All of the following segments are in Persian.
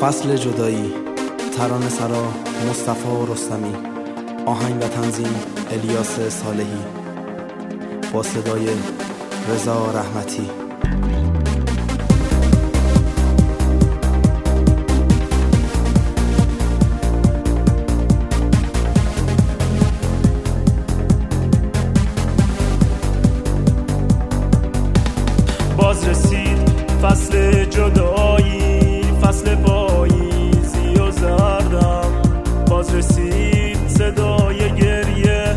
فصل جدایی، ترانه سرا مصطفی رستمی، آهنگ و تنظیم الیاس صالحی، با صدای رضا رحمتی. باز رسید فصل جدایی، فصل پاییزی و زردم. باز رسید صدای گریه،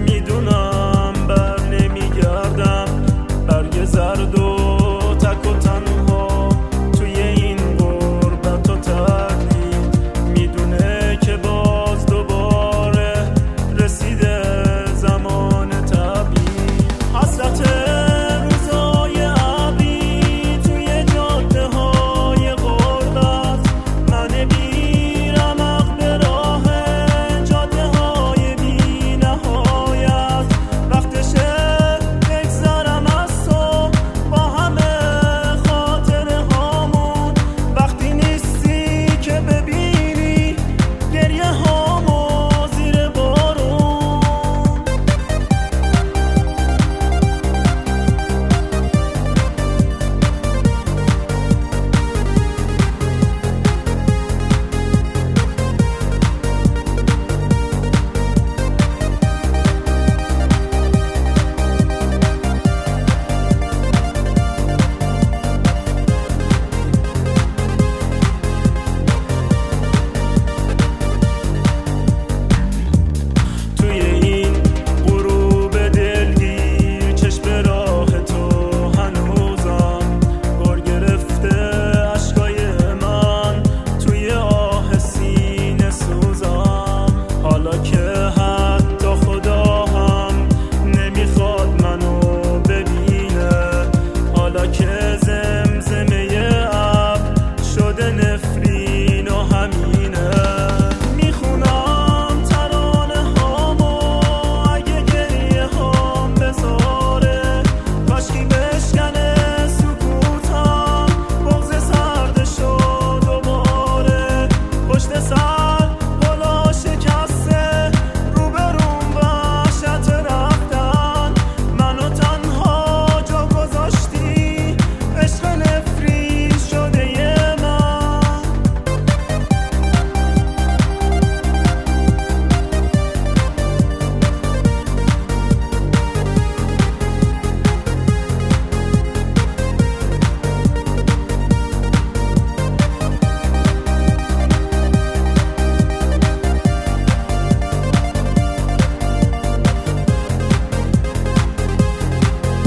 میدونم بر نمیگردم. برگ زرد و تک و تنها توی این غربت و تردید، میدونه که باز دوباره رسیده زمان تبیین. حسرت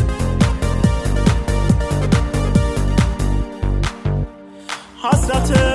حسرت